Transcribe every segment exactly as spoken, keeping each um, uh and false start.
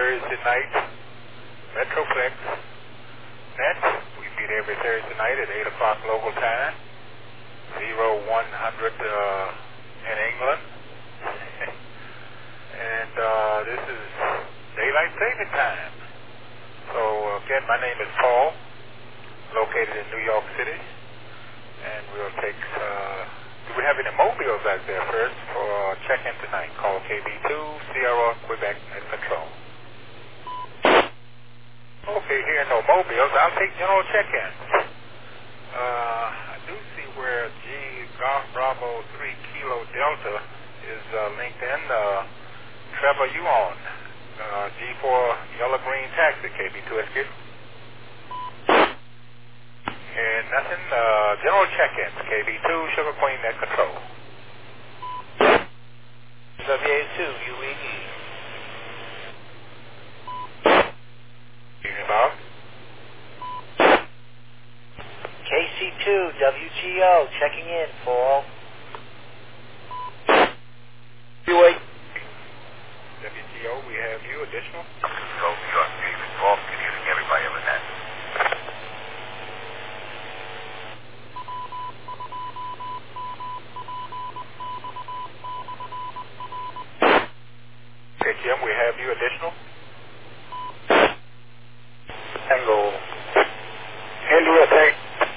Thursday night, Metroplex Net. We meet every Thursday night at eight o'clock local time, zero one hundred uh, in England. And uh, this is Daylight Saving Time. So again, my name is Paul, located in New York City, and we'll take, uh, do we have any mobiles out there first for check-in tonight? Call K B two, Sierra, Quebec, and Control. Okay, here no mobiles. I'll take general check-in. Uh, I do see where G Golf Bravo three Kilo Delta is uh, linked in. Uh, Trevor, you on? Uh, G four Yellow Green Taxi, K B two Escape. And nothing, uh, general check-ins, K B two, Sugar Queen at Control. W A two, U E E. Evening, Bob. K C two, W G O, checking in, Paul. U A. W G O, we have you, additional. So, New York, David, Paul, good evening, everybody ever that. Okay, Jim, we have you, additional. Tango. India, take.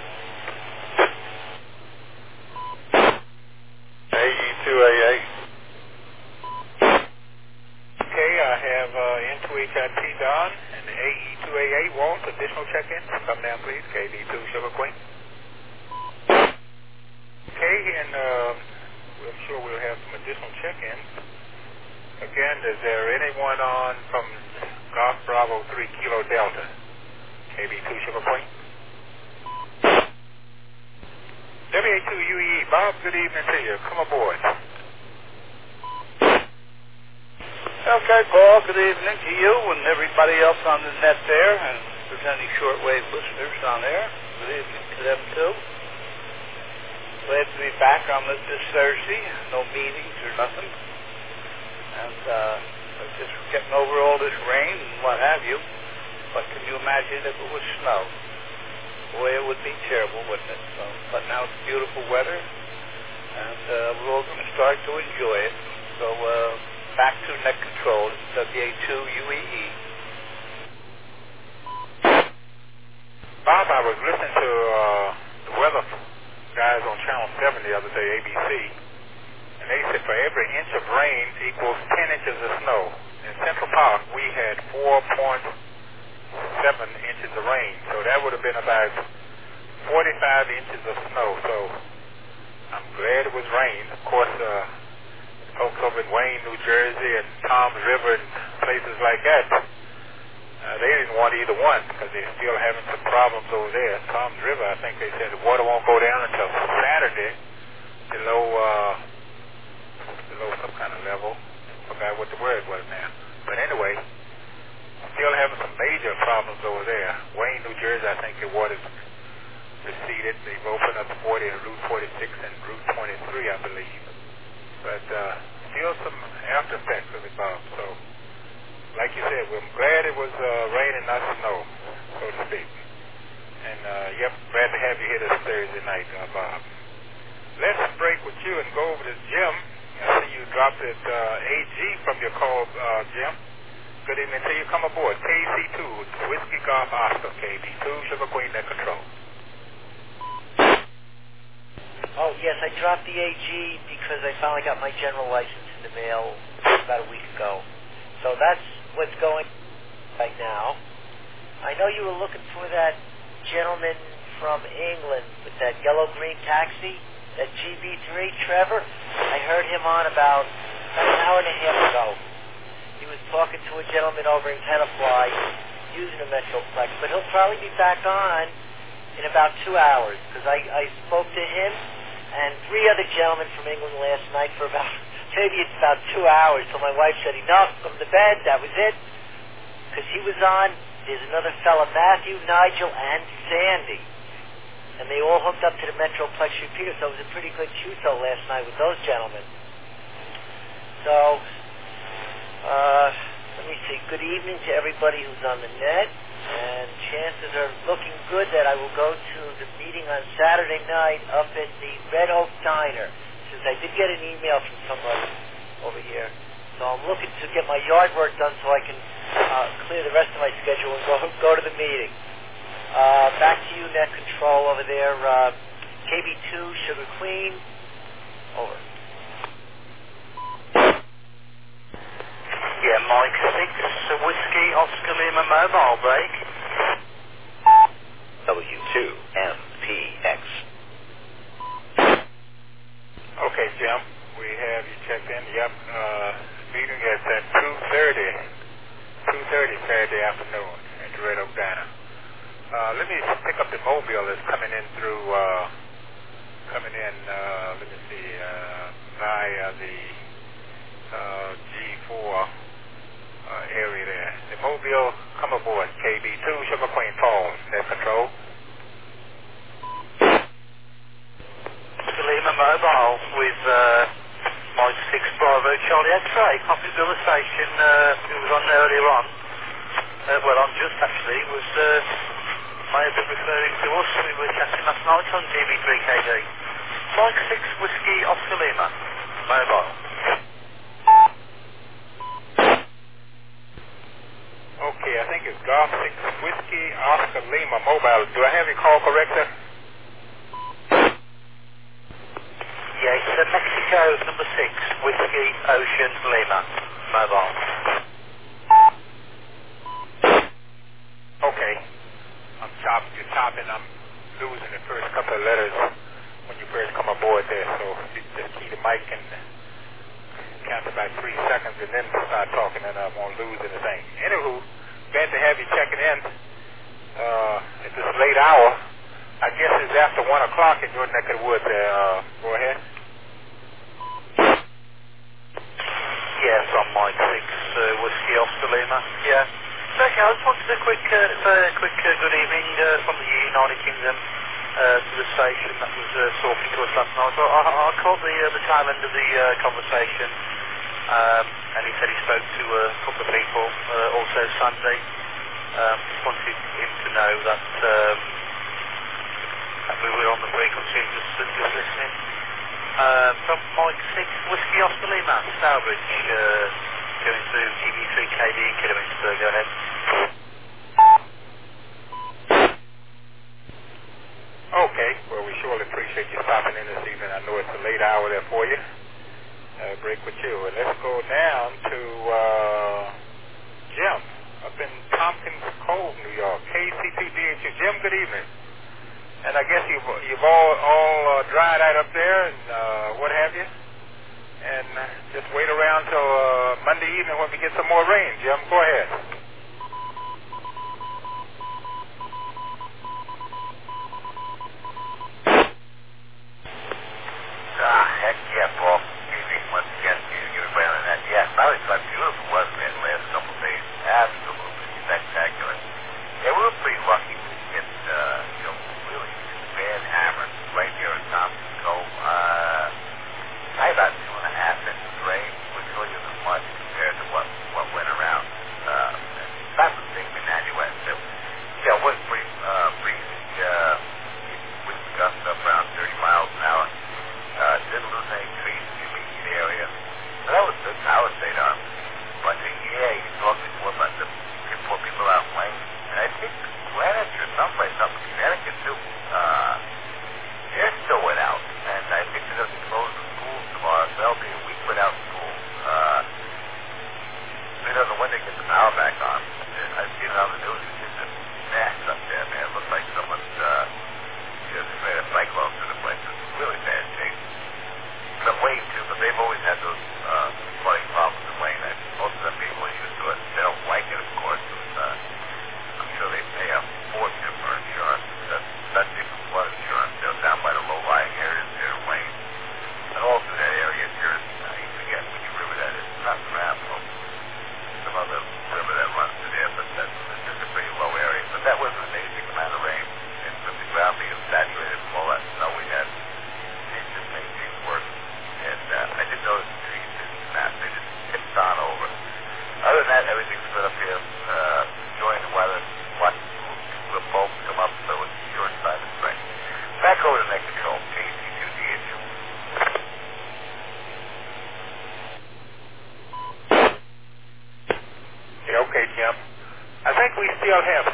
A E two A A. Okay, I have uh, N two H I T Don and A E two A A Walt, additional check-ins. Come down, please, K B two Sugar Queen. Okay, and uh, I'm sure we'll have some additional check-ins. Again, is there anyone on from Golf Bravo three Kilo Delta? K B two Sugar Queen. W A two U E E, Bob, good evening to you. Come aboard. Okay, Paul, good evening to you and everybody else on the net there, and if there's any shortwave listeners on there, good evening to them too. Glad to be back on this, this Thursday, no meetings or nothing, and uh, just getting over all this rain and what have you, but can you imagine if it was snow? Boy, it would be terrible, wouldn't it? So, but now it's beautiful weather, and uh, we're all going to start to enjoy it. So, uh, back to net control, W A two U E E. Bob, I was listening to uh, the weather guys on Channel seven the other day, A B C, and they said for every inch of rain equals ten inches of snow. In Central Park, we had four point seven inches of rain, so that would have been about forty-five inches of snow. So I'm glad it was rain. Of course, uh, folks over in Wayne, New Jersey, and Toms River and places like that, uh, they didn't want either one because they're still having some problems over there. Toms River, I think they said the water won't go down until Saturday below uh, below some kind of level. Forgot what the word was now. But anyway, still having some major problems over there. Wayne, New Jersey, I think the water's receded. They've opened up forty and Route forty-six and Route twenty-three, I believe. But uh, still some after effects of it, Bob. So, like you said, we're glad it was uh, rain and not snow, so to speak. And, uh, yep, glad to have you here this Thursday night, uh, Bob. Let's break with you and go over to Jim. I see you dropped it uh, A G from your call, uh, Jim. Good evening to you. Come aboard. K C two, Whiskey Golf Oscar, K B two, Sugar Queen at Control. Oh, yes, I dropped the A G because I finally got my general license in the mail about a week ago. So that's what's going right now. I know you were looking for that gentleman from England with that yellow-green taxi, that G B three, Trevor. I heard him on about an hour and a half ago. He was talking to a gentleman over in Tenafly using a Metroplex, but he'll probably be back on in about two hours because I, I spoke to him and three other gentlemen from England last night for about, maybe it's about two hours till my wife said, enough, come to bed, that was it. Because he was on, there's another fella, Matthew, Nigel, and Sandy. And they all hooked up to the Metroplex repeater, so it was a pretty good shoot-though last night with those gentlemen. So, uh, let me me say good evening to everybody who's on the net, and chances are looking good that I will go to the meeting on Saturday night up at the Red Oak Diner, since I did get an email from somebody over here. So I'm looking to get my yard work done so I can uh, clear the rest of my schedule and go go to the meeting. Uh, back to you, Net Control over there. Uh, K B two, Sugar Queen. Over. Yeah, Mike six, uh, Whiskey, Oscar Lima mobile break. W two M P X. Okay, Jim, we have you checked in. Yep, uh, meeting is at two thirty, two thirty Saturday afternoon at the Red Oak Diner. Uh, let me pick up the mobile that's coming in through, uh, coming in, uh, let me see, uh, via the uh, G four uh, area there. The mobile, come aboard, K B two, Sugar Queen Falls, Net Control. Oscar Lima mobile with uh, Mike six Bravo Charlie X-ray. Copy of the station. Uh, it was on earlier on. Uh, well, on just actually was. Uh, may have been referring to us. We were chatting last night on G B three K D. Mike six Whiskey Oscar Lima mobile. Okay, I think it's Golf six Whiskey Oscar Lima mobile. Do I have your call correct, sir? Yeah, it's uh, Mexico number six Whiskey Ocean Lima mobile. Okay. I'm chopping, you're chopping, I'm losing the first couple of letters when you first come aboard there, so you just key the mic and count about three seconds and then start talking and I won't lose anything. Anywho, glad to have you checking in uh, at this late hour. I guess it's after one o'clock in your neck of the woods there. Uh, go ahead. Yes, on Mike six uh, Whiskey Oscar Lima. Yeah. Okay, I just wanted a quick, uh, say a quick uh, good evening uh, from the United Kingdom uh, to the station that was uh, talking to us last night. So I, I caught the uh, the tail end of the uh, conversation, um, and he said he spoke to uh, a couple of people, uh, also Sunday. Um, just wanted him to know that, um, that we were on the frequency and just, uh, just listening. Uh, from Mike six Whiskey Oscar Lima, Stourbridge, uh, going through G B three K D in Kidderminster. Go ahead. Okay, well we surely appreciate you stopping in this evening. I know it's a late hour there for you. Uh, break with you. And let's go down to uh, Jim up in Tompkins Cove, New York. K C T D H U. Jim, good evening. And I guess you've, you've all, all uh, dried out up there and uh, what have you. And uh, just wait around till uh, Monday evening when we get some more rain. Jim, go ahead. Ah, heck yeah, Paul. Evening once again to you. You're well in that. Yeah, probably quite beautiful, wasn't it, the last couple of days? Absolutely spectacular. Yeah, we were pretty lucky to get, uh, you know, really bad hammer right here in Tompkins Cove. Uh, I had about two and a half inches of rain, which really isn't much compared to what, what went around. Uh,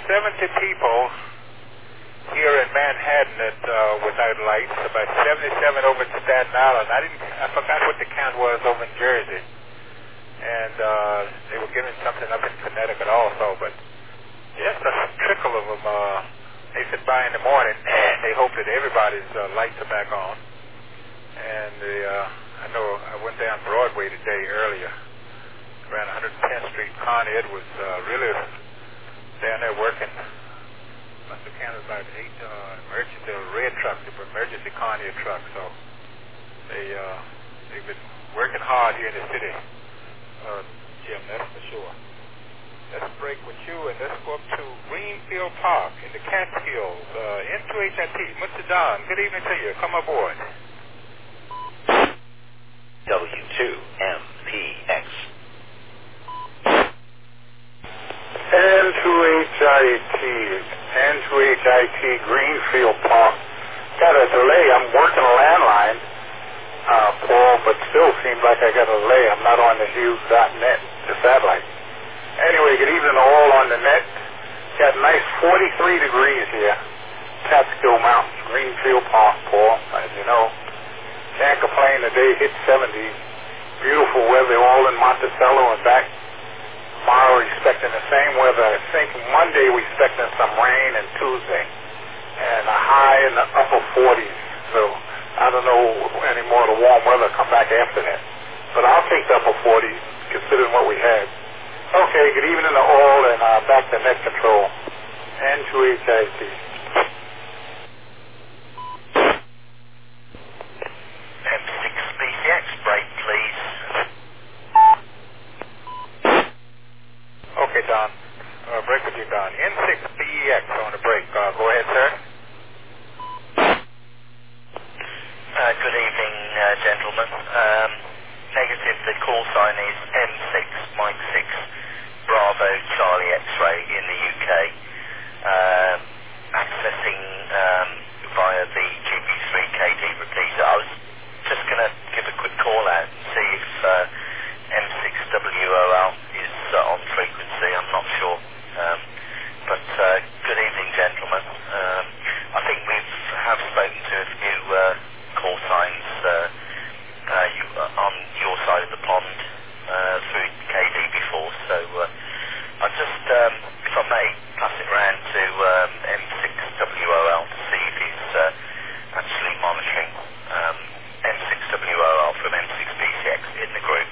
seventy people here in Manhattan that uh, without lights, about seventy-seven over in Staten Island. I didn't, I forgot what the count was over in Jersey. And uh, they were giving something up in Connecticut also, but just a trickle of them, uh, they said by in the morning, they hope that everybody's uh, lights are back on. And the, uh, I know I went down Broadway today earlier, around one hundred tenth Street, Con Ed was uh, really down there working. Must have counted about eight uh, emergency red trucks, emergency Con Ed trucks. So they, uh, they've been working hard here in the city, uh, Jim, that's for sure. Let's break with you and let's go up to Greenfield Park in the Catskills, uh, N two H I T. Mister Don, good evening to you. Come aboard. W two M P X. N two H I T, N two H I T Greenfield Park. Got a delay. I'm working a landline, uh, Paul, but still seems like I got a delay. I'm not on the Hughes dot net, the satellite. Anyway, good evening to all on the net. Got a nice forty-three degrees here. Catskill Mountains, Greenfield Park, Paul, as you know. Can't complain, the day hit seventy. Beautiful weather all in Monticello and back. Tomorrow we're expecting the same weather. I think Monday we're expecting some rain and Tuesday. And a high in the upper forties. So I don't know any more of the warm weather come back after that. But I'll take the upper forties considering what we had. Okay, good evening to all and uh, back to net control. N two H I T. M six B C X, break please. Okay, Don. Uh, break with you, Don. N six B E X on the break. Uh, go ahead, sir. Uh, good evening, uh, gentlemen. Um, negative, the call sign is M six, Mike six, Bravo, Charlie X-ray in the U K. Um, accessing um, via the G B three K D repeater. I was just going to give a quick call out and see if uh, M six W O L is uh, on frequency. I'm not sure. Um, but uh, good evening, gentlemen. Um, I think we have spoken to a few uh, call signs uh, uh, you, uh, on your side of the pond uh, through K D before. So uh, I'll just, um, if I may, pass it round to um, M six W O L to see if he's uh, actually monitoring um, M six W O L from M six B C X in the group.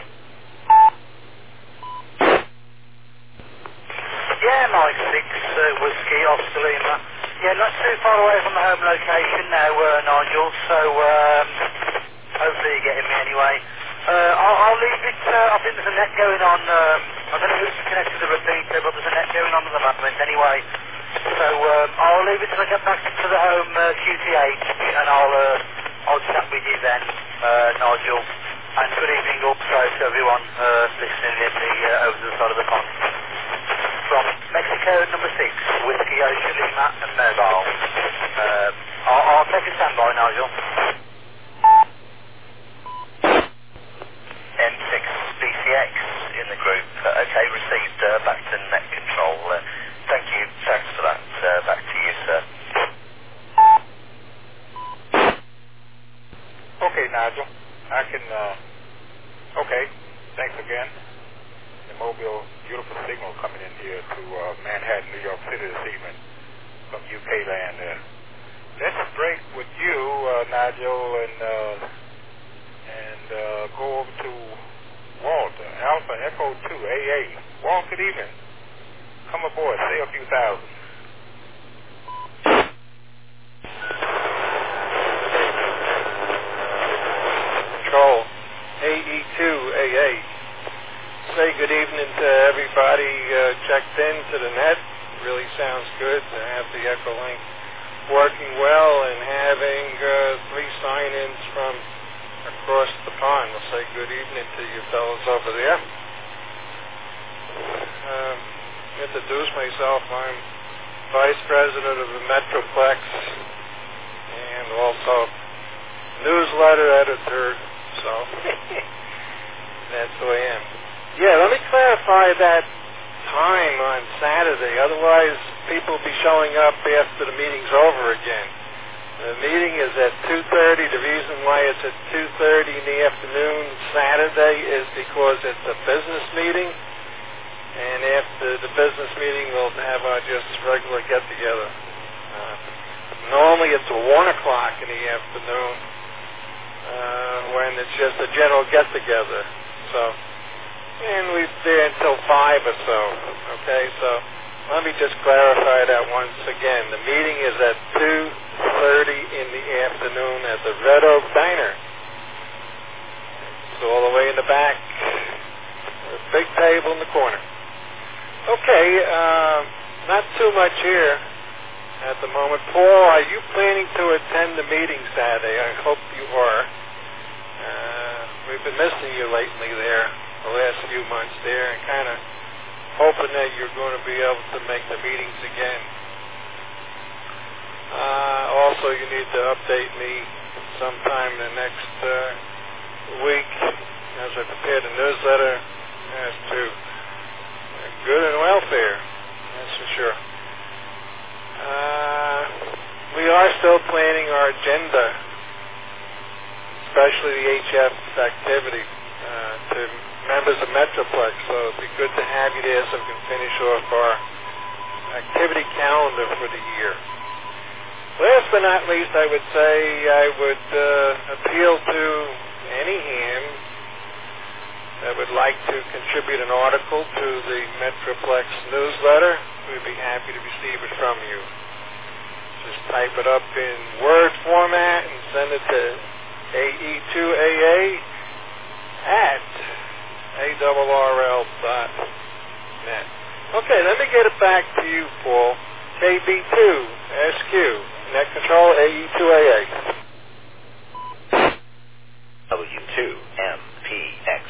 Yeah, Mike six, uh, Whiskey, Oscar Lima. Yeah, not too far away from the home location now, uh, Nigel, so um, hopefully you're getting me anyway. Uh, I'll, I'll leave it, uh, I think there's a net going on, um, I don't know who's connected to the repeater, but there's a net going on at the moment anyway. So um, I'll leave it till I get back to the home uh, Q T H, and I'll, uh, I'll chat with you then, uh, Nigel. And good evening also to everyone uh, listening in the, uh, over the side of the pond. From Mexico number six, Whiskey Ocean Lima and Mobile. Uh, I'll, I'll take a standby, Nigel. M six B C X in the group. Uh, okay, received uh, back to net control. Uh, thank you. Thanks for that. Uh, back to you, sir. Okay, Nigel. I can, uh, okay. Thanks again. The mobile, beautiful signal coming in here to uh, Manhattan, New York City this evening from U K land there. Let's break with you, uh, Nigel, and uh, and uh, go over to Walter, Alpha Echo two, A A. Walt, good evening. Come aboard, say a few thousand. Control, A E two, A A. Say good evening to everybody uh, checked in to the net. Really sounds good to have the Echolink working well and having uh, three sign-ins from across the pond. We'll say good evening to you fellows over there. Um, introduce myself. I'm Vice President of the Metroplex and also newsletter editor, so that's who I am. Yeah, let me clarify that time on Saturday. Otherwise, people will be showing up after the meeting's over again. The meeting is at two thirty. The reason why it's at two thirty in the afternoon Saturday is because it's a business meeting. And after the business meeting, we'll have our just regular get-together. Uh, normally it's one o'clock in the afternoon uh, when it's just a general get-together. So, and we're there until five or so. Okay, so let me just clarify that once again. The meeting is at two thirty in the afternoon at the Red Oak Diner. It's all the way in the back. A big table in the corner. Okay, uh, not too much here at the moment. Paul, are you planning to attend the meeting Saturday? I hope you are. Uh, we've been missing you lately there, the last few months there, and kind of hoping that you're going to be able to make the meetings again. Uh, also, you need to update me sometime in the next uh, week as I prepare the newsletter as to good and welfare, that's for sure. Uh, we are still planning our agenda, especially the H F activity, uh, to members of Metroplex, so it'd be good to have you there so we can finish off our activity calendar for the year. Last but not least, I would say I would uh, appeal to any ham that would like to contribute an article to the Metroplex newsletter. We'd be happy to receive it from you. Just type it up in Word format and send it to A E two A A at A R R L dot net. Okay, let me get it back to you, Paul. K B two S Q, Net Control A E two A A. W two M P X.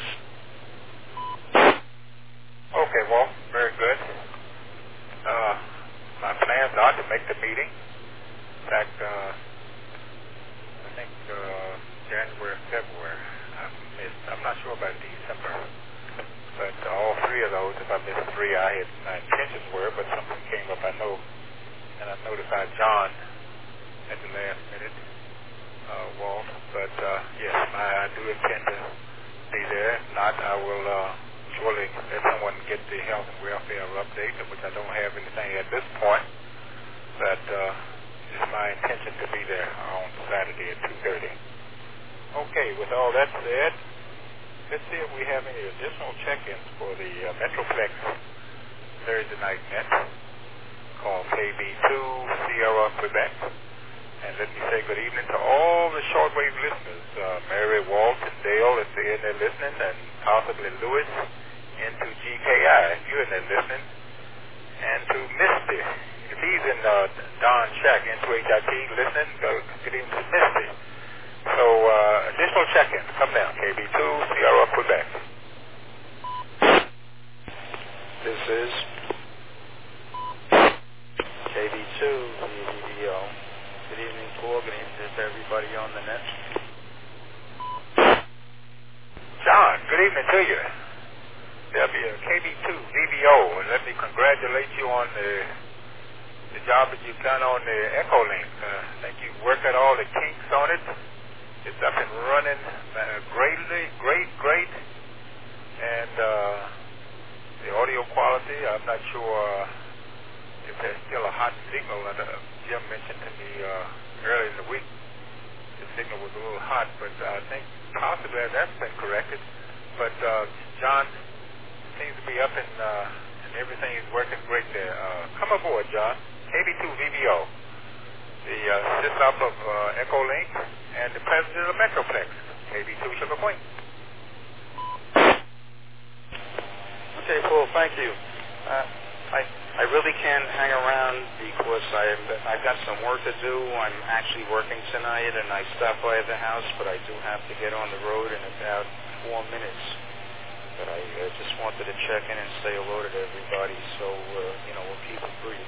Okay, well, very good. Uh, my plans are to make the meeting. In fact, uh, I think uh, January, February. I missed, I'm not sure about December. But uh, all three of those, if I missed three, I had my intentions were, but something came up, I know, and I notified John at the last minute, uh, Walt. But uh, yes, I, I do intend to be there. If not, I will uh, surely let someone get the health and welfare update, which I don't have anything at this point. But uh, it's my intention to be there on Saturday at two thirty. Okay, with all that said, let's see if we have any additional check-ins for the uh, Metroplex Thursday night net called K B two Sierra Quebec. And let me say good evening to all the shortwave listeners, uh, Mary, Walt, and Dale, if they're in there listening, and possibly Lewis, into G K I, if you're in there listening, and to Misty, if he's in uh, Don Shack, into H I T, listening, go, good evening to Misty. So, uh, additional check-ins, come down, K B two Sierra Quebec. This is K B two V V O. Good evening, Paul. Good evening to everybody on the net. John, good evening to you. There'll be a K B two V V O, and let me congratulate you on the the job that you've done on the Echolink. Uh, I think you've worked out all the kinks on it. It's up and running uh, greatly, great, great. And uh, the audio quality, I'm not sure uh, if there's still a hot signal. Uh, Jim mentioned to me uh, earlier in the week the signal was a little hot, but I think possibly that's been corrected. But uh, John seems to be up and, uh, and everything is working great there. Uh, come aboard, John. K B two V V O, the uh, sys-op of uh, Echolink, and the president of Metroplex, K B two Sugar Point. Okay, Paul, thank you. Uh, I I really can't hang around because I I've got some work to do. I'm actually working tonight, and I stopped by the house, but I do have to get on the road in about four minutes. But I uh, just wanted to check in and say hello to everybody, so uh, you know we'll keep it brief.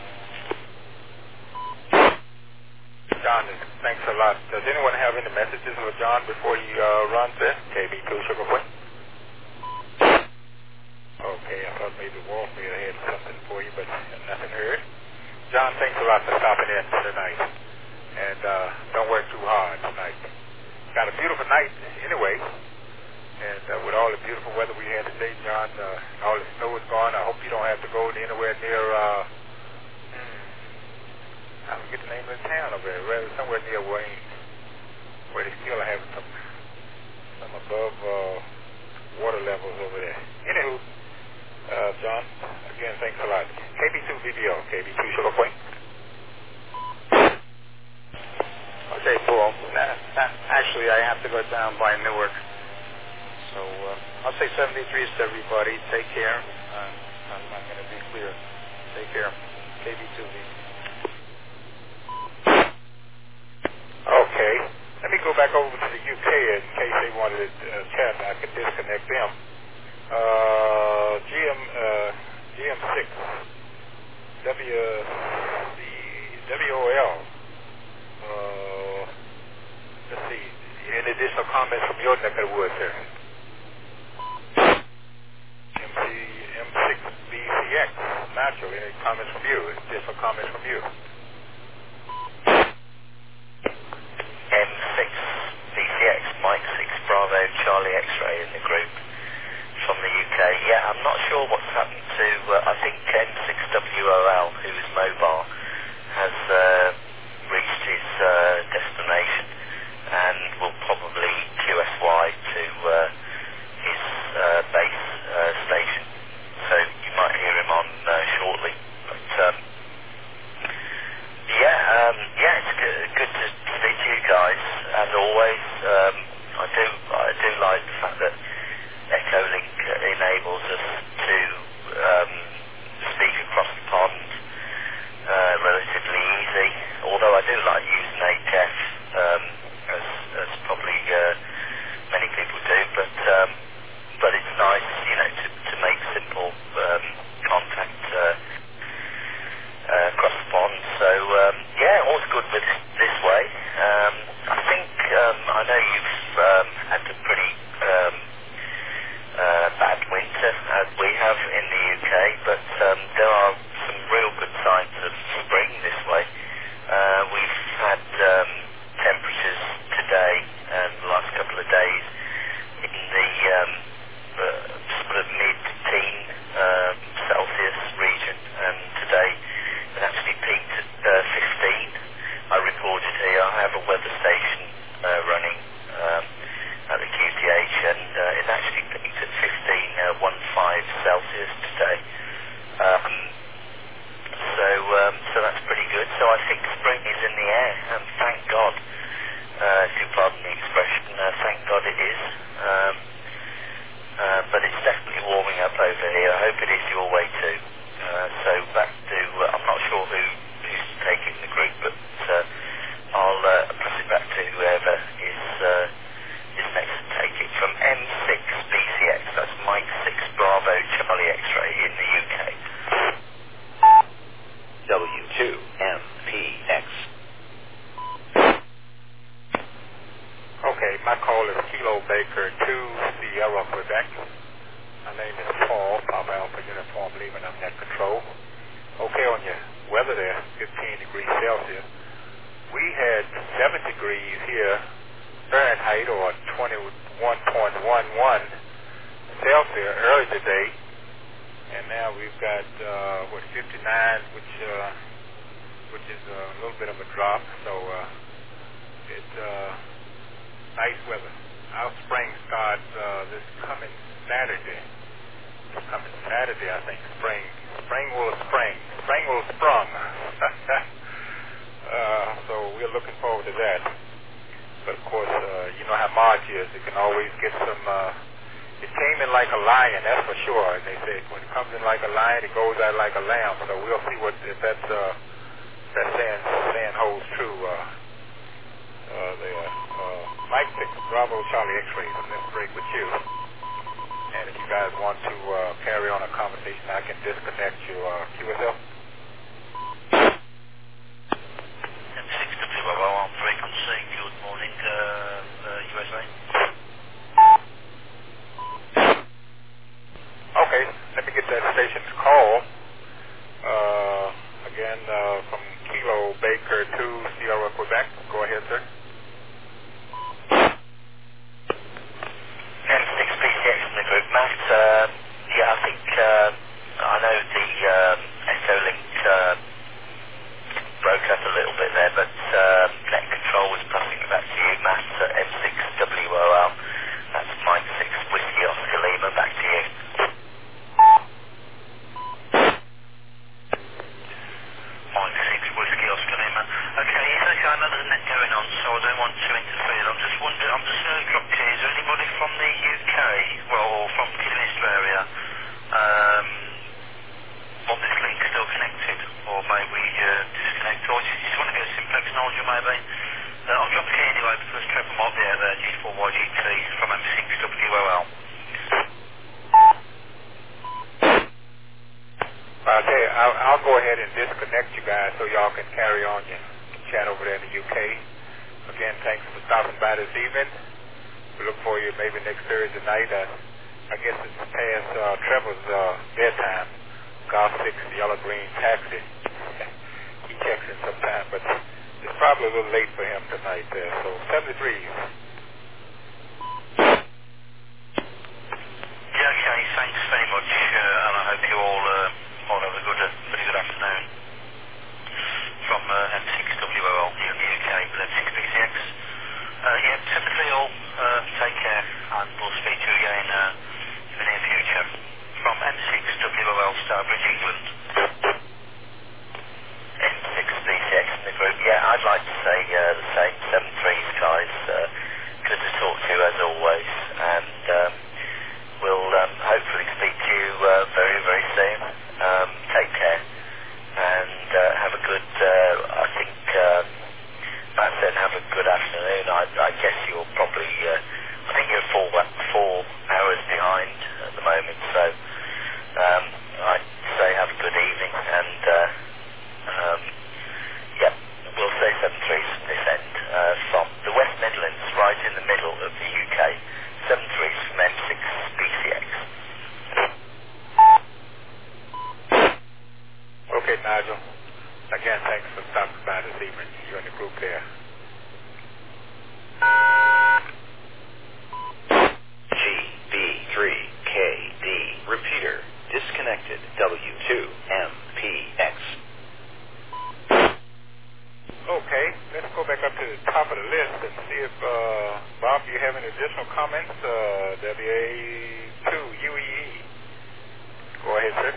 John, thanks a lot. Does anyone have any messages for John before he uh, runs this? K B two Sugar Point. Okay. Okay, I thought maybe Warfield had something for you, but nothing heard. John, thanks a lot for stopping in tonight. And uh, don't work too hard tonight. Got a beautiful night anyway. And uh, with all the beautiful weather we had today, John, uh, all the snow is gone. I hope you don't have to go anywhere near, uh, hmm, I forget the name of the town over there, rather somewhere near Wayne, where they still have some, some above uh, water levels over there. Anywho, uh, John, again, thanks a lot. K B two V B O, K B two Sugar Point. Okay, Paul. Nah, nah, actually, I have to go down by Newark. So uh, I'll say seventy-threes to everybody. Take care. Uh, I'm not going to be clear. Take care. K B two V. Okay. Let me go back over to the U K in case they wanted to uh, chat. I could disconnect them. Uh, G M, uh, G M six, W, the W O L. Uh, let's see. Any additional comments from your neck of the woods there? M C, M six B C X, natural. Any comments from you? Additional comments from you? M six B C X, Mike six Bravo Charlie X-ray in the group from the U K. Yeah, I'm not sure what's happened to, uh, I think M six W O L, who is mobile, has uh, reached his uh, destination and will probably Q S Y to uh, his uh, base uh, station. So you might hear him on uh, shortly. But um, yeah, um, yeah, it's good, good to speak to you guys as always. Um, I do, I do like the fact that Echolink enables us to um, speak across the pond uh, relatively easy. Although I do like using H F, um, as, as probably uh, many people do, but um, but it's nice, you know, to, to make simple um, contact uh, uh, across the pond. So um, yeah, all's good with this way. Um, I think um, I know you've um, had a pretty um, uh, bad winter as we have in the U K, but um, there are some real good signs of spring this way. Uh, we've had um, temperatures today and the last couple of days in the um, uh, sort of mid-teen uh, Celsius region, and today it actually peaked at uh, fifteen. I reported here. I have a weather station uh, running um, at the Q T H, and uh, it actually peaked at fifteen point one five Celsius today. Um, so, um, so that's pretty good. So I think spring is in the air, and thank God. Uh, if you pardon the expression, uh, thank God it is. Um, uh, but it's definitely warming up over here. I hope it is your way too. Uh, so back to, uh, I'm not sure who, who's taking the group, but uh, I'll uh, pass it back to whoever is, uh, is next to take it. From M six B C X, that's Mike six Bravo Charlie X-ray in the U K. W two M P X. Okay, my call is Kilo Baker two Sierra, Quebec. My name is Paul, Papa Alpha Uniform, leaving on net control. Okay, on your weather there, fifteen degrees Celsius. We had seven degrees here, Fahrenheit, or twenty-one point one one Celsius early today. And now we've got, uh, what, fifty-nine, which, uh, which is a little bit of a drop. So, uh, it's, uh, nice weather. Our spring starts uh, this coming Saturday. This coming Saturday, I think. Spring, spring will spring. Spring will sprung. uh, so we're looking forward to that. But of course, uh, you know how March is. It can always get some. Uh, it came in like a lion, that's for sure. And they say when it comes in like a lion, it goes out like a lamb. So we'll see what if that's uh, that saying saying holds true. Uh, Uh, the uh, Mike six Bravo Charlie X-ray from this break with you. And if you guys want to uh, carry on a conversation, I can disconnect your uh, Q S L. M six W O L on frequency. Good morning, uh, uh, U S A. Okay, let me get go ahead and disconnect you guys so y'all can carry on your chat over there in the U K. Again, thanks for stopping by this evening. We look for you maybe next Thursday night. Uh, I guess it's past uh, Trevor's uh, bedtime. Golf six, yellow green taxi. He checks in sometime, but it's probably a little late for him tonight there. So seventy-threes. Yeah, okay, thanks very much, uh, and I hope you all, uh, all have a good, uh, pretty good afternoon. From uh, M six W O L here in the U K with M six B C X. Uh, yeah, seventy-three all, uh, take care, and we'll speak to you again uh, in the near future. From M six W O L Starbridge, England. M six B C X in the group. Yeah, I'd like to say uh, the same. seven threes, guys. Uh, good to talk to you as always, and um, we'll um, hopefully speak to you uh, very, very soon. Um, take care, and uh, have a good. Uh, I think uh, Matt said have a good afternoon. I, I guess you're probably. Uh, I think you're four four hours behind at the moment, so um, I'd say have a good evening and. Uh, Um, yeah, we'll say seven threes from this end, uh, from the West Midlands, right in the middle of the U K. seven threes from M six B C X. Okay, Nigel. Again, thanks for stopping by this evening. You're in the group there. G B three K D, repeater, disconnected, W two M P X. Okay, let's go back up to the top of the list and see if, uh, Bob, you have any additional comments? Uh, W A two U E E. Go ahead, sir.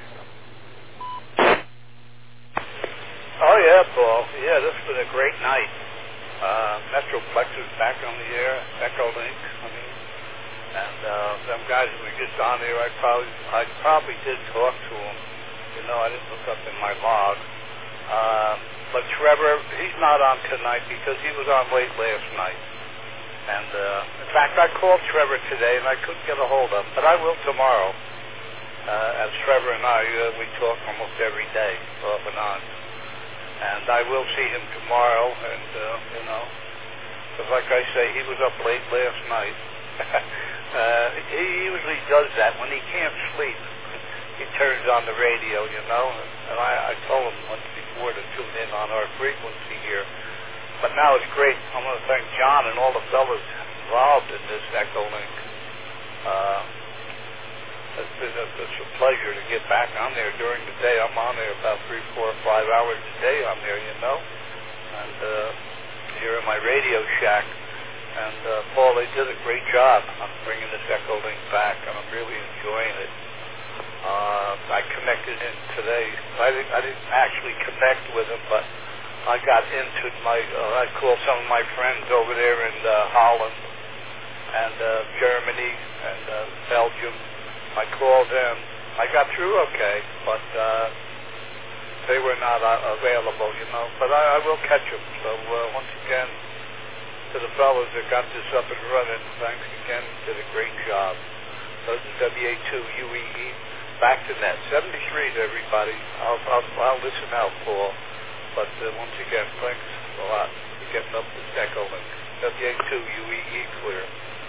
Oh, yeah, Paul. Yeah, this has been a great night. Uh, Metroplex is back on the air, Echolink, I mean, and uh, them guys who were just on there, I probably, I probably did talk to them. You know, I didn't look up in my log. Um, But Trevor, he's not on tonight because he was on late last night. And, uh, in fact, I called Trevor today and I couldn't get a hold of him, but I will tomorrow. Uh, as Trevor and I, uh, we talk almost every day, off and on. And I will see him tomorrow, and, uh, you know, because like I say, he was up late last night. uh, he usually does that when he can't sleep. He turns on the radio, you know, and I, I told him once before to tune in on our frequency here. But now it's great. I want to thank John and all the fellas involved in this Echolink. Uh, it's been a, it's a pleasure to get back on there during the day. I'm on there about three, four, five hours a day on there, you know, and uh, here in my Radio Shack. And uh, Paul, they did a great job on bringing this Echolink back, and I'm really enjoying it. Uh, I connected in today. I didn't, I didn't actually connect with him, but I got into my, uh, I called some of my friends over there in uh, Holland and uh, Germany and uh, Belgium. I called them. I got through okay, but uh, they were not uh, available, you know. But I, I will catch them. So uh, once again, to the fellows that got this up and running, thanks again. Did a great job. So W A two U E E. Back to net. seventy-three to everybody. I'll, I'll, I'll listen out, Paul. But uh, once again, thanks a lot for getting up this Echolink. W A two U E E clear.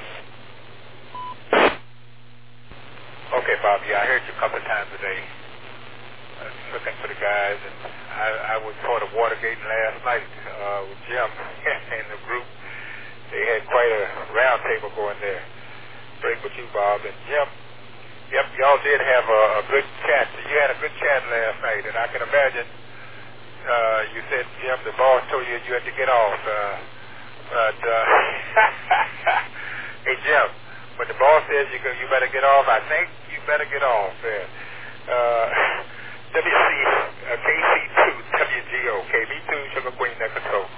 Okay, Bob, yeah, I heard you a couple of times today. I was looking for the guys, and I, I was sort of Watergating last night uh, with Jim and the group. They had quite a round table going there. Break with you, Bob, and Jim. Yep, y'all did have a, a good chat. You had a good chat last night, and I can imagine uh, you said, Jim, the boss told you you had to get off. Uh, but, uh, hey, Jim, when the boss says you, go, you better get off, I think you better get off. Yeah. Uh, W C, uh, K C two, W G O, K B two, Sugar Queen, Net Control.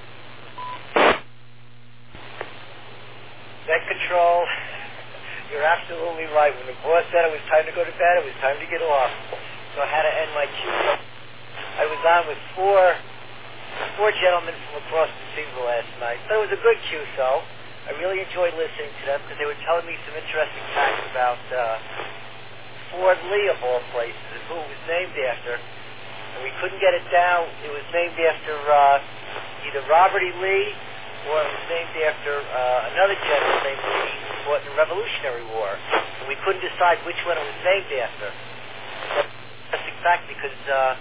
Net Control. You're absolutely right. When the boss said it was time to go to bed, it was time to get off. So I had to end my queue. I was on with four four gentlemen from across the table last night. But it was a good queue, so I really enjoyed listening to them because they were telling me some interesting facts about uh, Ford Lee, of all places, and who it was named after. and we couldn't get it down. It was named after uh, either Robert E. Lee or it was named after uh, another general named Lee who fought in the Revolutionary War. And we couldn't decide which one it was named after. That's exactly because uh,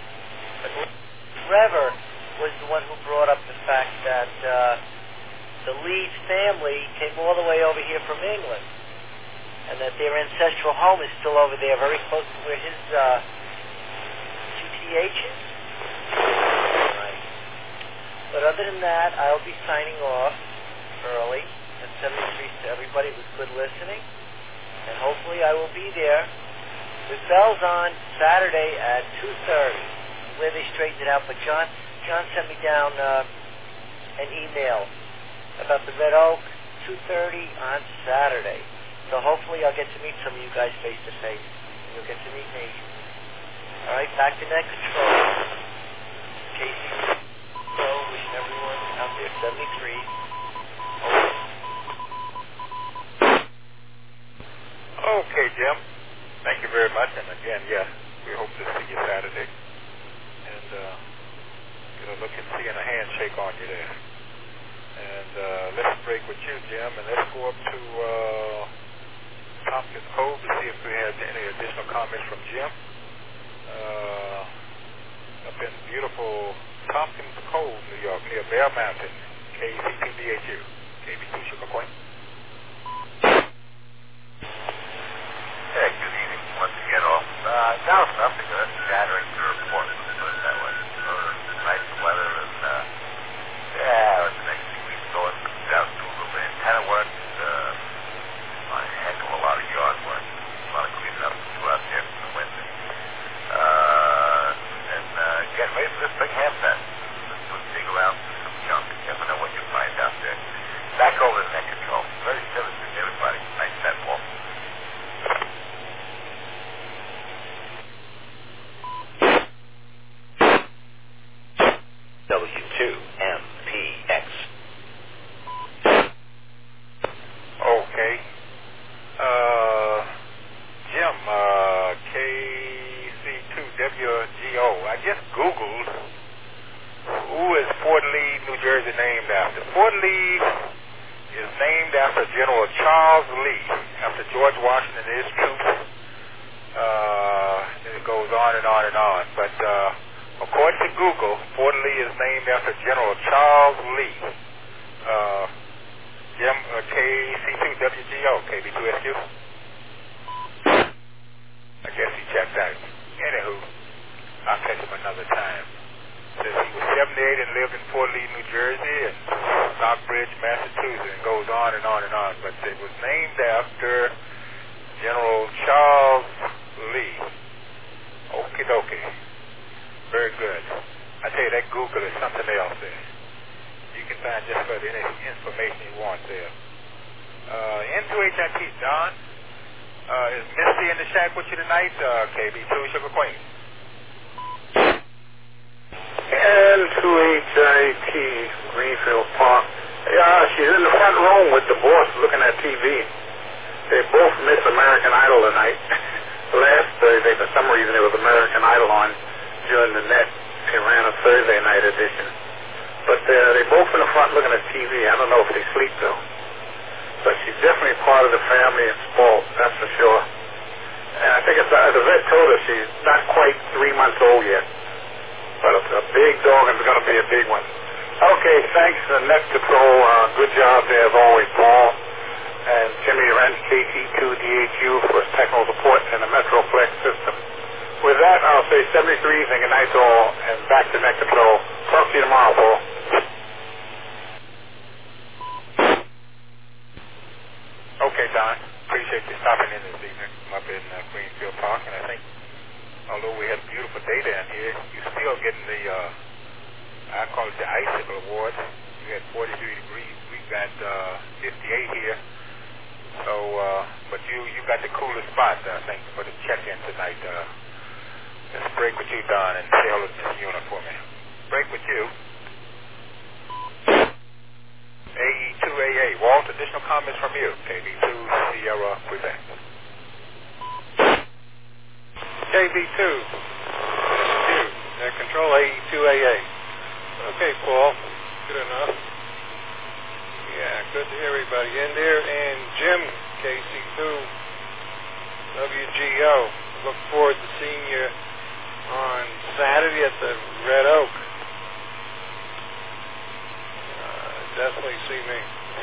Trevor was the one who brought up the fact that uh, the Lee family came all the way over here from England, and that their ancestral home is still over there, very close to where his uh, Q T H is. Right. But other than that, I'll be signing off early at seventy-three to everybody. It was good listening, and hopefully I will be there with bells on Saturday at two thirty, where they straightened it out. But John, John sent me down uh, an email about the Red Oak, two thirty on Saturday. So hopefully I'll get to meet some of you guys face to face. You'll get to meet me. All right, back to net control. Casey, so wishing everyone out there seventy-three. Okay, Jim. Thank you very much. And again, yes, we hope to see you Saturday. And uh, get a look and see and a handshake on you there. And uh, let's break with you, Jim, and let's go up to uh, Tompkins Cove to see if we have any additional comments from Jim. Uh, up in beautiful Tompkins Cove, New York, near Bear Mountain, K C two D H U, K B two Sugar Point. Hey, good evening. Once again, all. Uh, now it's nothing good. Gathering to report. Let's put it that way. Uh, nice weather and, uh, yeah, the next few weeks going down to a little bit of antenna work. Uh, a heck of a lot of yard work. A lot of cleaning up throughout there from the winter. Uh, and, uh, getting ready for this big ham fest. Let's put dig around for some junk. You never know what you find out there. Back over to net control. Very civil to everybody. Nice set, Paul. W two M P X. Okay. Uh, Jim, uh, K C two W G O. I just Googled who is Fort Lee, New Jersey named after. Fort Lee is named after General Charles Lee, after George Washington and his troops. Uh, and it goes on and on and on. But, uh, according to Google, Fort Lee is named after General Charles Lee. Uh, Jim, uh, K C two W G O, K B two S Q. I guess he checked out. Anywho, I'll catch him another time. Says he was seventy-eight and lived in Fort Lee, New Jersey, and Stockbridge, Massachusetts, and goes on and on and on. But it was named after General Charles Lee. Okie dokie. Very good. I tell you, that Google is something else there. You can find just about any information you want there. Uh, N two H I T, Don, uh, is Misty in the shack with you tonight? Uh, K B two Sugar Queen. N two H I T, Greenfield Park. Yeah, she's in the front row with the boss looking at T V. They both missed American Idol tonight. Last Thursday, for some reason, there was American Idol on during the net. They ran a Thursday night edition. But uh, they both in the front looking at T V. I don't know if they sleep, though. But she's definitely part of the family and spoiled, that's for sure. And I think it's, uh, the vet told her she's not quite three months old yet. But it's a big dog and it's going to be a big one. Okay, thanks, uh, Net Control. Uh, good job there, as always, Paul. And Jimmy Wrench, K C two D H U, for his technical support in the Metroplex system. With that, I'll say seventy-three and good night to all, and back to Net Control. Talk to you tomorrow, Paul. Okay, Don. Appreciate you stopping in this evening. I'm up in uh, Greenfield Park, and I think, although we had a beautiful day down here, you're still getting the, uh, I call it the Icicle Award. We had forty-three degrees. We got uh, fifty-eight here. So, uh, but you you got the coolest spot, I think, for the check-in tonight. Uh, let's break with you, Don, and say hello to this unit for me. Break with you. A E two A A. Walt, additional comments from you. K B two Sierra Quebec. K B two. Net Control, A E two A A. Okay, Paul. Good enough. Yeah, good to hear everybody in there. And Jim, K C two W G O. Look forward to seeing you on Saturday at the Red Oak. Uh, definitely see me.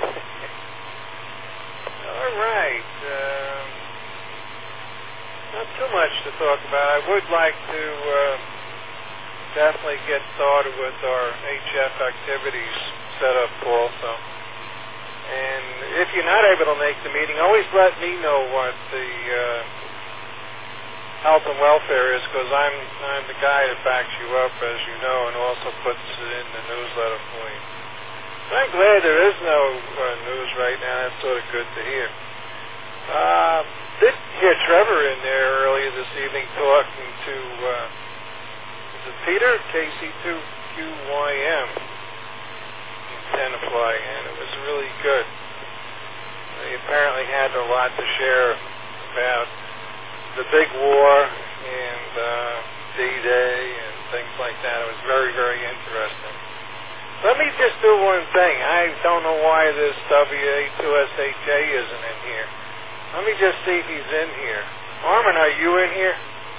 All right. Um, not too much to talk about. I would like to uh, definitely get started with our H F activities set up also. And if you're not able to make the meeting, always let me know what the uh, health and welfare is, because I'm, I'm the guy that backs you up, as you know, and also puts it in the newsletter for you. I'm glad there is no uh, news right now. That's sort of good to hear. Uh, did hear Trevor in there earlier this evening talking to, uh, is it Peter? K C two Q Y M. Antenna fly, and it was really good. He apparently had a lot to share about the big war and uh, D-Day and things like that. It was very, very interesting. Let me just do one thing. I don't know why this W A two S H A isn't in here. Let me just see if he's in here. Armin, are you in here?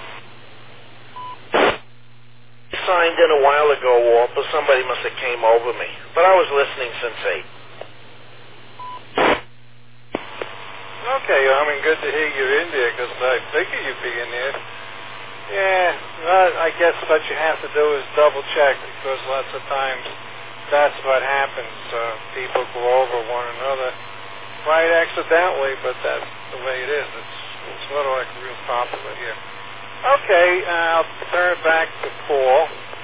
I signed in a while ago, Walter. Somebody must have came over me. But I was listening since eight. Okay, Armin, good to hear you're in there, because I figured you'd be in there. Yeah, well, I guess what you have to do is double check, because lots of times that's what happens. Uh, people go over one another, right accidentally, but that's the way it is. It's, it's sort of like real popular here. Okay, I'll turn it back to Paul,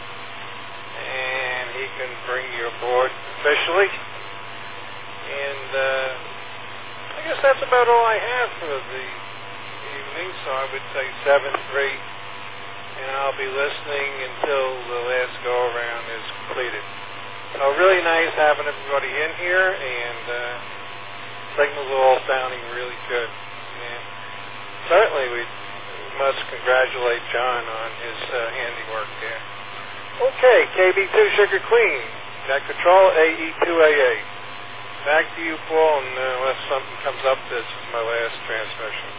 and he can bring you aboard officially. And uh, I guess that's about all I have for the evening, so I would say seven three, and I'll be listening until the last go-around is completed. So really nice having everybody in here, and uh, signals are all sounding really good. And certainly we must congratulate John on his uh, handiwork there. Okay, K B two Sugar Queen, Net Control, A E two A A. Back to you, Paul, and uh, unless something comes up, this is my last transmission.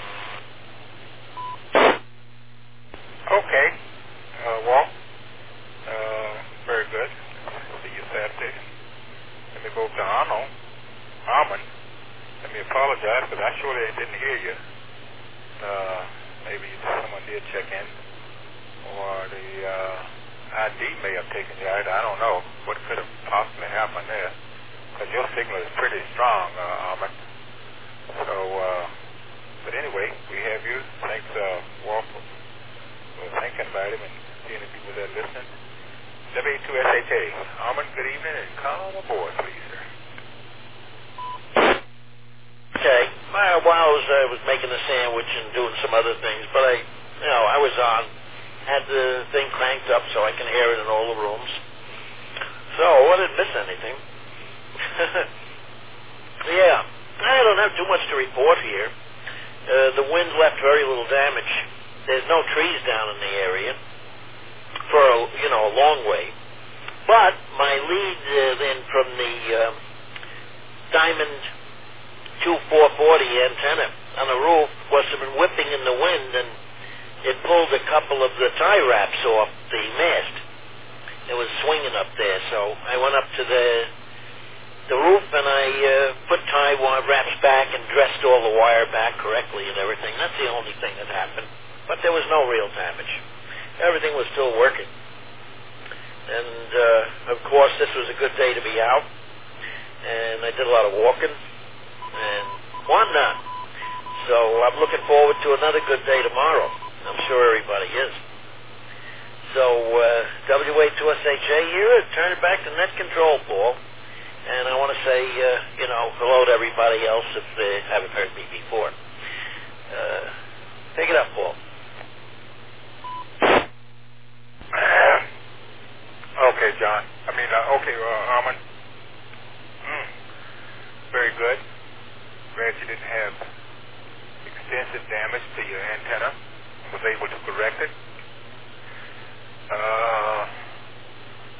Okay, uh, Walt, uh, very good. See you Saturday. Let me go to Arnold, Armin. Let me apologize, because I surely didn't hear you. Uh, maybe someone did check in, or the uh, I D may have taken you out. I don't know what could have possibly happened there, because your signal is pretty strong, uh, Armin. So, uh, but anyway, we have you. Thanks, uh, Walt, for, for thinking about him and seeing the people that are listening. W A two S H A. Armin, good evening, and come aboard, please, sir. Okay. Well, while I was, uh, was making a sandwich and doing some other things, but I, you know, I was on, had the thing cranked up so I can hear it in all the rooms. So I didn't miss anything. Yeah, I don't have too much to report here. Uh, the wind left very little damage. There's no trees down in the area for a, you know, a long way. But my lead uh, then from the uh, Diamond two four forty antenna on the roof was been whipping in the wind, and it pulled a couple of the tie wraps off the mast. It was swinging up there, so I went up to the the roof and I uh, put tie wraps back and dressed all the wire back correctly and everything. That's the only thing that happened. But there was no real damage. Everything was still working. And uh, of course, this was a good day to be out, and I did a lot of walking and whatnot. So I'm looking forward to another good day tomorrow. I'm sure everybody is. So uh, W A two S H A here, turn it back to Net Control, Paul. And I want to say, uh, you know, hello to everybody else if they haven't heard me before. Uh, take it up, Paul. Okay, John. I mean, uh, okay, uh, Armin. Mm. Very good. Glad you didn't have extensive damage to your antenna. Was able to correct it. Uh,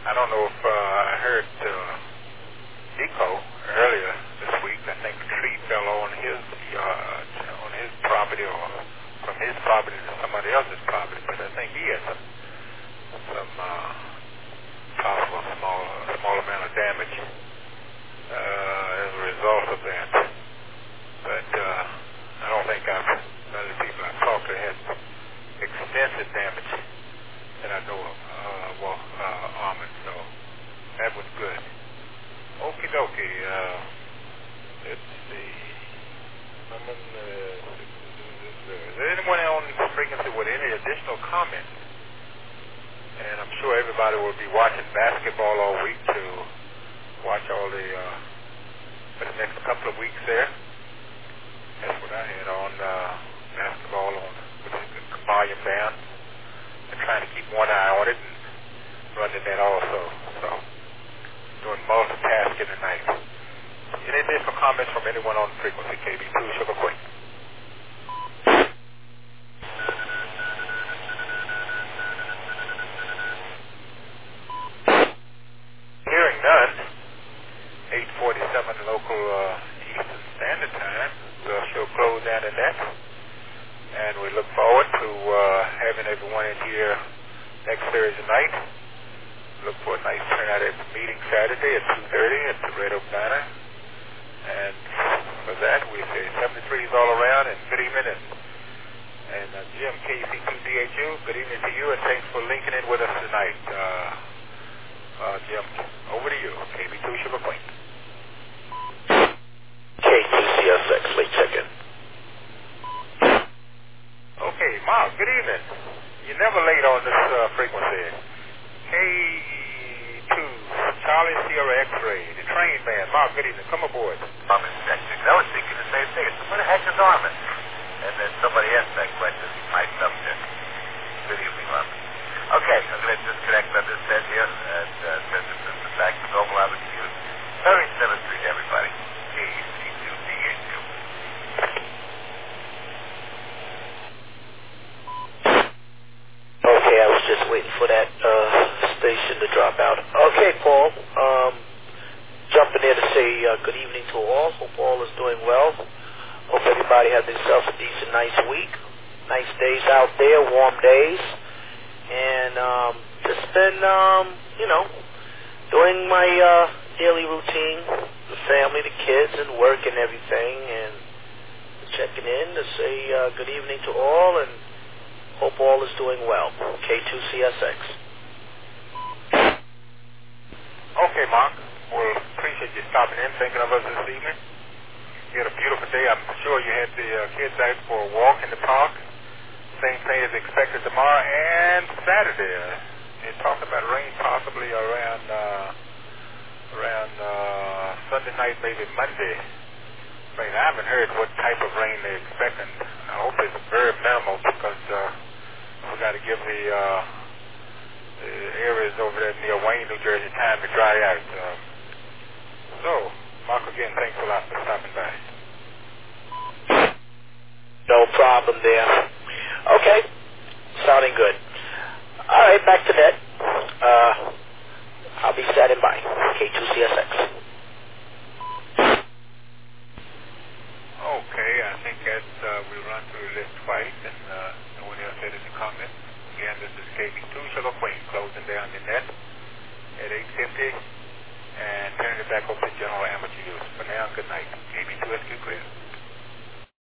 I don't know if uh, I heard uh, Nico earlier this week. I think a tree fell on his yard, on his property, or from his property to somebody else's property. But I think he had some some uh, possible small small amount of damage uh, as a result of that. But uh, I don't think I've none of the people I've talked to had extensive damage that I know of. Uh, well, uh, Armand, so that was good. Okie dokie. Uh, let's see. Someone, uh, is there anyone on the frequency with any additional comments? And I'm sure everybody will be watching basketball all week to watch all the, uh, for the next couple of weeks there. That's what I had on, uh, basketball on with the volume down and trying to keep one eye on it and running that also. So, doing multitasking tonight. Any additional comments from anyone on frequency K B two Sugar Queen? Hearing none. eight forty-seven local uh, Eastern Standard Time. We'll show close down the net. And we look forward to uh, having everyone in here next Thursday night. Look for a nice turnout at the meeting Saturday at two thirty at the Red Oak Diner. And for that, we say seventy-threes all around, and good evening. And, and uh, Jim, K C two D H U, good evening to you, and thanks for linking in with us tonight. Uh, uh, Jim, over to you, K B two Sugar Queen. K two C S X, late check-in. Okay, Mark, good evening. You're never late on this uh, frequency. K two, Charlie Sierra X-Ray, the train man. Mark, good evening. Come aboard. Armin Sector. I was thinking the same thing. Where the heck is Armin? And then somebody asked that question. He piped up there. Good evening, Armin. Okay, I'm going to disconnect on this end here and uh, send the system back to normal altitude. Very seven-three, everybody. K C two D H U. Okay, I was just waiting for that uh, station to drop out. Okay, Paul. Um, jumping there to say uh, good evening to all. Hope all is doing well. Hope everybody has themselves a decent, nice week. Nice days out there, warm days. And um, just been, um, you know, doing my uh, daily routine, the family, the kids, and work and everything. And checking in to say uh, good evening to all and hope all is doing well. K two C S X. Okay, Mark. Well, appreciate you stopping in, thinking of us this evening. You had a beautiful day. I'm sure you had the uh, kids out for a walk in the park. Same thing as expected tomorrow and Saturday. Uh, they're talking about rain possibly around uh, around uh, Sunday night, maybe Monday. Rain. I haven't heard what type of rain they're expecting. I hope it's very minimal because uh, we got to give the, uh, the areas over there near Wayne, New Jersey, time to dry out. Uh, so, Mark, again, thanks a lot for stopping by. No problem there. Okay, sounding good. All right, back to that. Uh, I'll be standing by. K two C S X. Okay, I think that uh, we'll run through the list twice, and uh, no one else had any comments. Again, this is K B two Sugar Queen closing down the net at eight fifty and turning it back over to general amateur use. For now, good night. K B two S Q clear.